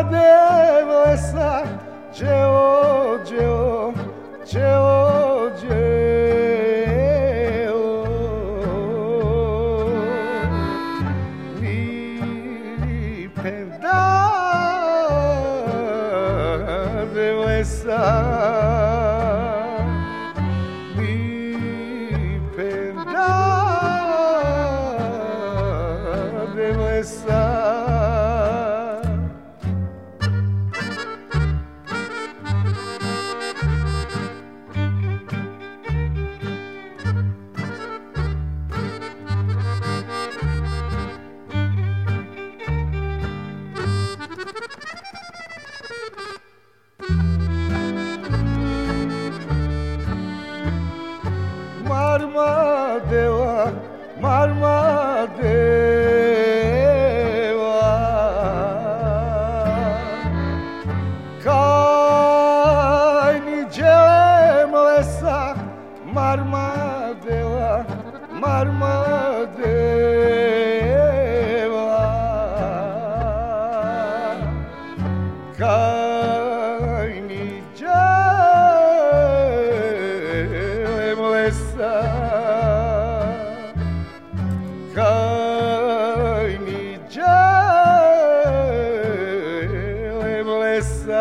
devojsa, djevo, djevo, djevo, djevo. Mi penda devojsa, mi penda devojsa. Marmadeva, Marmadeva, kaj niđem lesa, Marmadeva, Marmadeva, kaj niđem lesa, kaj niđem lesa.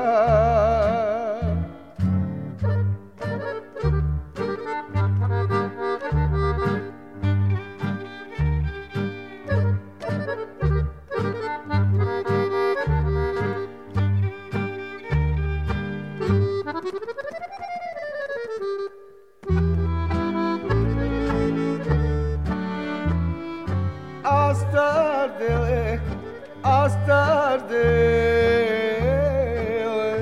Astardele, astardele,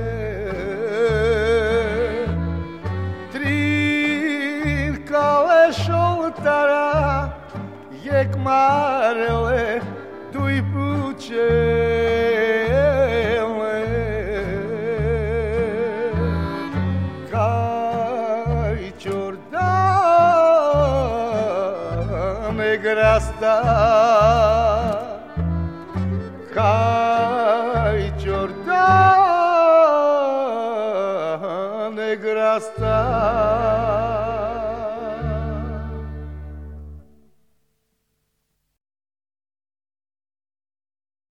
trinkale šoltara, jekmarele, duj pučele, kaj čordane grasta, kaj čordane grasta.